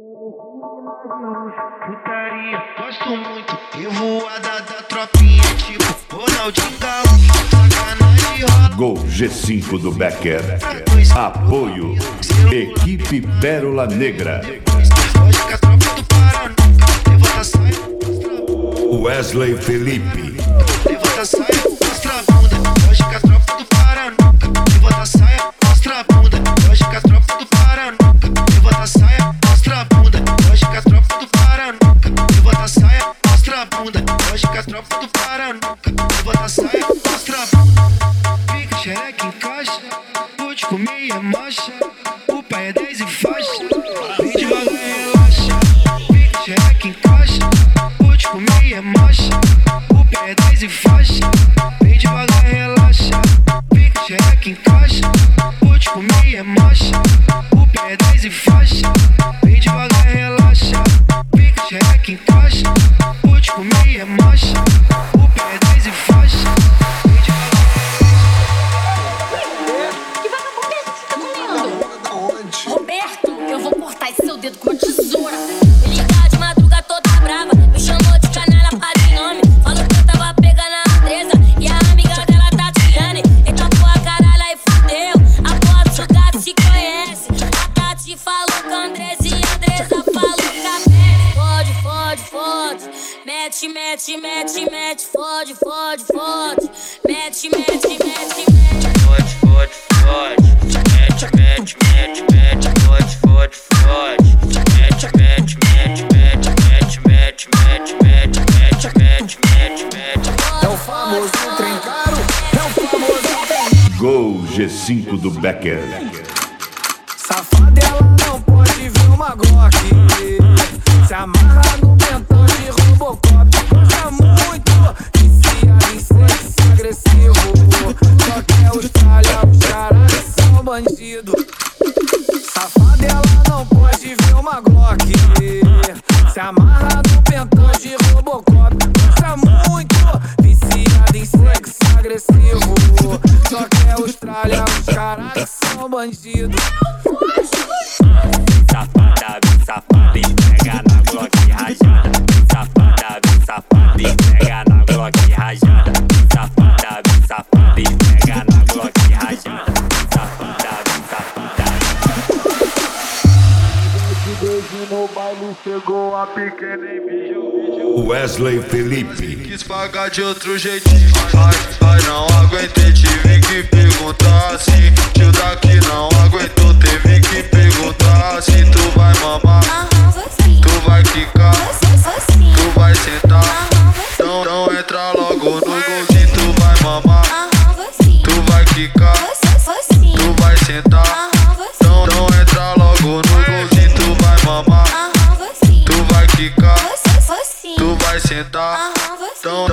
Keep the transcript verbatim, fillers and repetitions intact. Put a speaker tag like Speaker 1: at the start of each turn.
Speaker 1: Putaria, gosto muito. Revoada da tropinha, tipo Ronaldinho Gaúcho. Sacanagem rola.
Speaker 2: Gol G cinco do Becker. Apoio Equipe Pérola Negra.
Speaker 1: Hoje com a tropa do Paraná. Levanta a saia, mostra a bunda.
Speaker 2: Wesley Felipe.
Speaker 1: Levanta a saia, mostra a bunda. Hoje com a tropa do Paraná. Levanta a saia, mostra a bunda. Hoje com a tropa do Paraná. Levanta a saia, mostra a bunda. Hoje com a tropa do Paraná. Levanta a saia, mostra a bunda. Hoje com a tropa do Paraná. Levanta a saia, mostra a bunda. Fica xereca em caixa. Pode comer e marcha. O pai é dez e faixa. Vem devagar e relaxa. Fica xereca em caixa. Pode comer e marcha. O pai é dez e faixa. Vem devagar e relaxa. Fica xereca em caixa. Pode comer e marcha. O pai é dez e faixa. Vem devagar e relaxa. Fica xereca em caixa. Pode comer e marcha. O pai é dez e faixa. Vem devagar.
Speaker 3: Que vagabundo é esse que tá comendo? Roberto, eu vou cortar esse seu dedo com uma tesoura. Ele tá de madruga toda brava, me chamou de canela para nome. Falou que eu tava pegando a Andresa e a amiga dela Tatiane. Eita porra, caralho, aí fudeu. Aposto que o gato se conhece. A Tati falou com a Andresa e a Andresa falou com a Beth. Fode, fode, fode. Mete, mete, mete, mete. Fode, fode, fode. Mete, mete, mete, mete.
Speaker 4: Fode, fode, fode. Mete, mete, mete, mete. Fode, fode, fode. Mete, mete, mete, mete. Mete, mete, mete, mete. Mete, mete, mete, mete.
Speaker 5: É o famoso trem caro. É o famoso trem.
Speaker 2: Gol G cinco do Becker.
Speaker 5: Safada, ela não pode ver uma Glock. Se amarra no pentão de Robocop. Gosta muito, viciada em sexo agressivo. Só quer Austrália, os caras são bandido. Safada, ela não pode ver uma Glock. Se amarra no pentão de Robocop. Gosta muito, viciada em sexo agressivo. Só quer Austrália, os caras são bandido.
Speaker 4: Safada, bem safada, e pega na Glock rajada. Safada, bem safada, e pega na Glock rajada. Safada, bem safada, e pega na Glock rajada. Safada, bem safada.
Speaker 1: Beijo no baile, chegou a pequena e vídeo.
Speaker 2: Wesley Felipe.
Speaker 1: Quis pagar de outro jeitinho. Ai, ai, não aguentei, tive que perguntar assim. Tio daqui não aguentou, teve que perguntar se tu vai mamar, tu vai quicar, tu vai sentar. Então, então entra logo no golzinho, tu vai mamar, tu vai quicar, tu vai sentar. Então, então entra logo no golzinho, tu vai mamar, tu vai quicar, tu vai sentar. Então,